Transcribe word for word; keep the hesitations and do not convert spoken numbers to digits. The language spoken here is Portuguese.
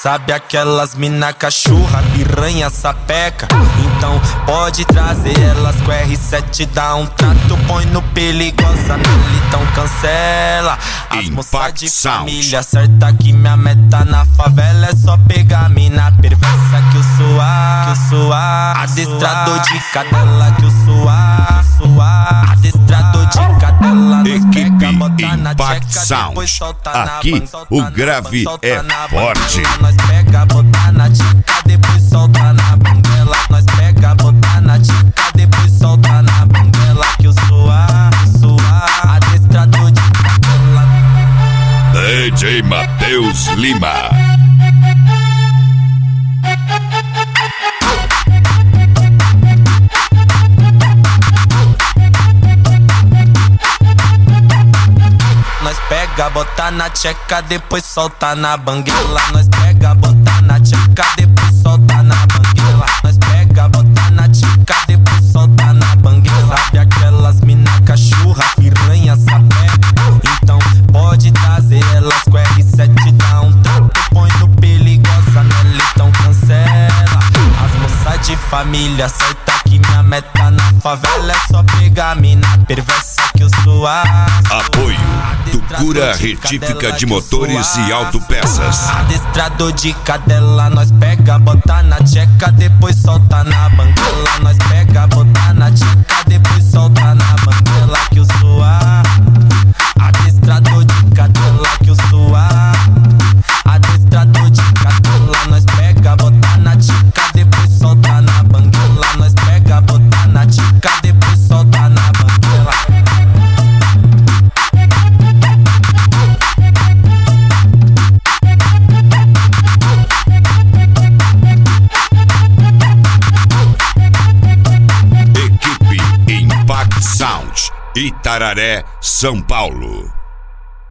Sabe aquelas mina cachorra, piranha, sapeca? Então pode trazer elas com R sete, dá um trato, põe no perigosa nele, então cancela. As moças de família, certa que minha meta na favela é só pegar mina perversa que eu sou a, que eu sou a adestrador de cadela, que eu sou a, sou a adestrador de cadela. Equipe Impact Sound. Aqui o grave é forte. Nós pega, botar na tica, depois solta na banguela. Nós pega, botar na tica, depois solta na banguela. Que eu sou a, sou a adestrador de cadela. D J Matheus Lima. Nós pega, bota na tcheca, depois solta na banguela. Nós pega, bota na tcheca, depois solta na banguela. Nós pega, bota na tcheca, depois solta na banguela. Sabe aquelas mina cachorra, piranha, sapeca? Então pode trazer elas com R sete, dá um trato, põe no perigosa nela, então cancela. As moças de família, certa que minha meta na favela é só pegar mina perversa que eu sou a. Apoio Tucura Retífica de Motores e Autopeças. Adestrador de cadela, nós pega, bota na tcheca, depois solta na banguela. Nós pega, bota na tcheca, depois solta na banguela. Que eu sou a adestrador de cadela, que eu sou a adestrador de cadela. Nós pega, bota na tcheca, depois solta na banguela. Nós pega, bota na tcheca, depois solta na banguela. Sound, Itararé, São Paulo.